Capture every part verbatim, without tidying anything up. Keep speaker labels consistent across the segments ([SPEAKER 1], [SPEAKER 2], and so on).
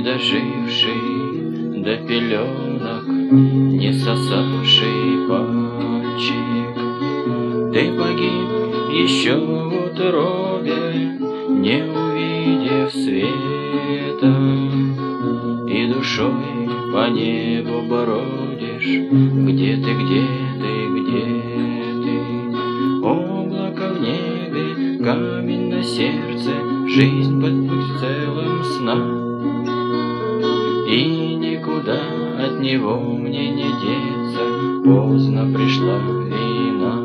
[SPEAKER 1] доживший до пеленок, не сосавший пальчик. Ты погиб еще в утробе, не увидев света, и душой по небу бродишь. Где ты, где ты, где ты? Облако в небе, камень на сердце, жизнь под прицелом сна. И никуда от него мне не деться, поздно пришла вина.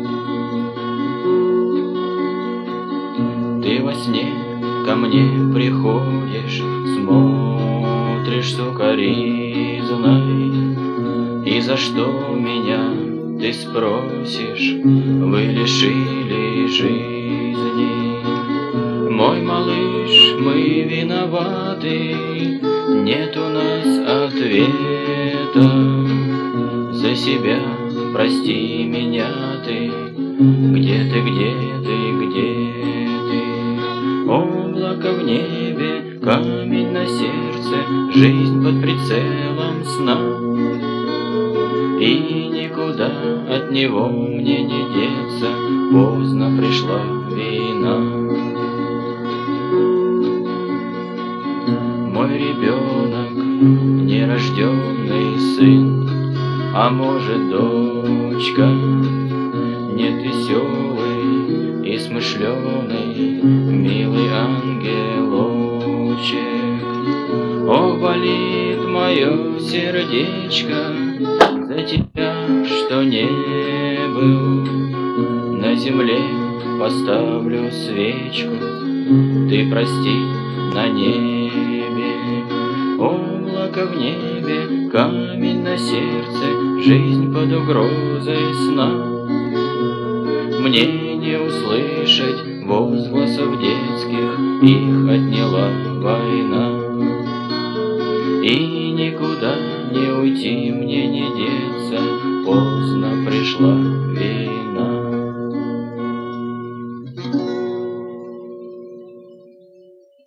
[SPEAKER 1] Ты во сне ко мне приходишь, смотришь сукоризной, и за что меня, ты спросишь, вы лишили жизни? Мой малыш, мы виноваты, нет у нас ответа. За себя прости меня ты, где ты, где ты, где ты? Облако в небе, камень на сердце, жизнь под прицелом сна. И никуда от него мне не деться, поздно пришла вина. Мой ребенок, нерожденный сын, а может дочка, нет веселый и смышленый, милый ангелочек. О, болит мое сердечко за тебя, что не был. На земле поставлю свечку, ты прости на небе. Облако в небе, камень на сердце, жизнь под угрозой сна. Мне не услышать возгласов детских, их отняла война. И никуда не уйти, мне не деться, поздно пришла